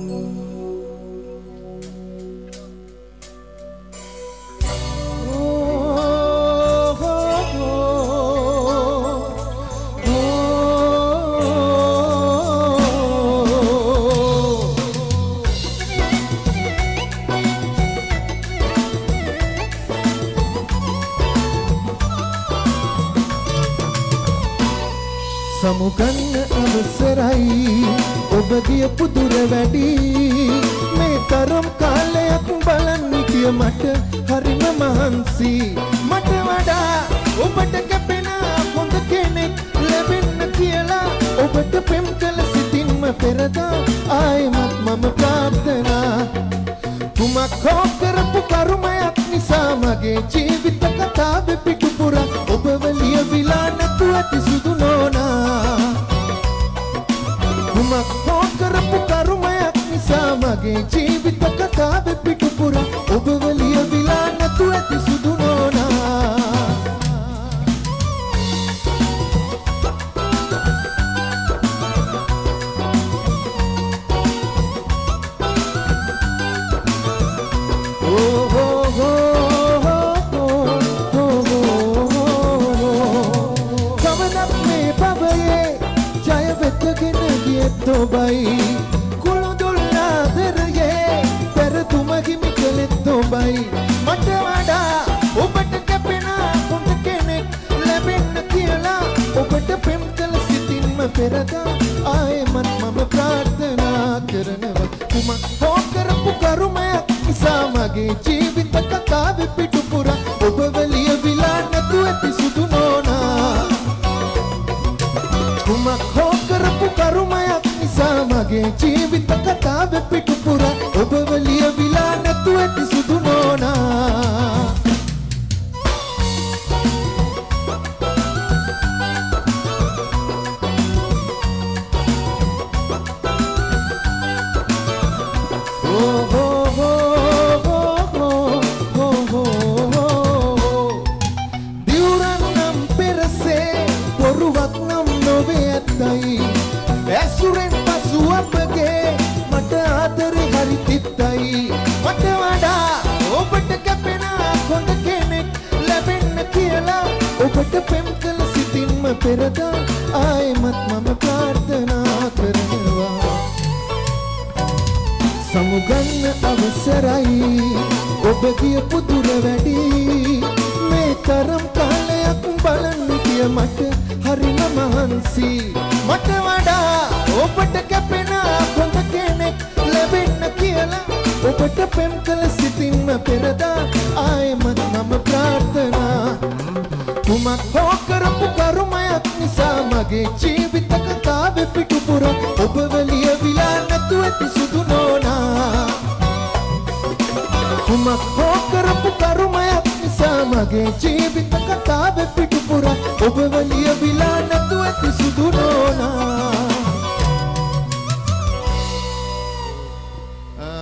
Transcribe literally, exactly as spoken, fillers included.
සමුගන්න අවසරයි ඔබ ගියපු දුර වැඩි මේ තරම් කාලයක් බලන් හිටිය මට හරිම මහන්සි මට වඩා ඔබට කැපෙන හොඳ කෙනෙක් ලැබෙන්න කියලා ඔබට පෙම් කළ සිතින්ම පෙරදා ආයෙමත් මම ප්‍රාර්ථනා කුමක් හෝ කරපු කර්මයක් නිසා මගේ ජීවිත කතාවේ පිටුපුරා ඔබව ලියවිලා නැතුව ඇති සුදු නෝනා කුමක් හෝ කරපු කර්මයක් නිසා මගේ ජීවිත කතාවේ පිටුපුරා ඔබව ලියවිලා නැතුව ඇති සුදු නෝනා Tobai kuludulla deraye per tumagi mikelet tobai mata wada obata kapena hond kenek labenna kiyala obata pem kala sitinma perada aayemat mama prarthana karanawa kuma ho karapu karumayak nisa mage jeevitha kathawe pitupura oba liya vila nathu ඇති සුදු නෝනා kuma ho karapu karumayak මගේ ජීවිත කතාවේ පිටුපුරා ඔබව ලියවිලා නැතුව ඇති සුදු නෝනා දිවුරන් නම් පෙරසේ පොරුවක් නම් නොවේ ඇත්තයි ඇසුරෙන් අපගේ මට ආදරේ හරි තිත්තයි මට වඩා ඔබට කැපෙන හොඳ කෙනෙක් ලැබෙන්න කියලා ඔබට පෙම් කළ සිතින්ම පෙරදා ආයෙමත් මම ප්‍රාර්ථනා කරනවා සමුගන්න අවසරයි ඔබ ගියපු දුර වැඩි මේ තරම් කාලයක් බලන් හිටිය මට හරිම මහන්සි මට වඩා ඔබට කැපෙන හොඳ කෙනෙක් ලැබෙන්න කියලා ඔබට පෙම් කළ සිතින්ම පෙරදා ආයෙමත් මම ප්‍රාර්ථනා කුමක් හෝ කරපු කර්මයක් නිසා මගේ ජීවිත කතාවේ පිටුපුරා ඔබව ලියවිලා නැතුව ඇති සුදු නෝනා කුමක් හෝ කරපු කර්මයක් නිසා මගේ ජීවිත කතාවේ පිටුපුරා ඔබව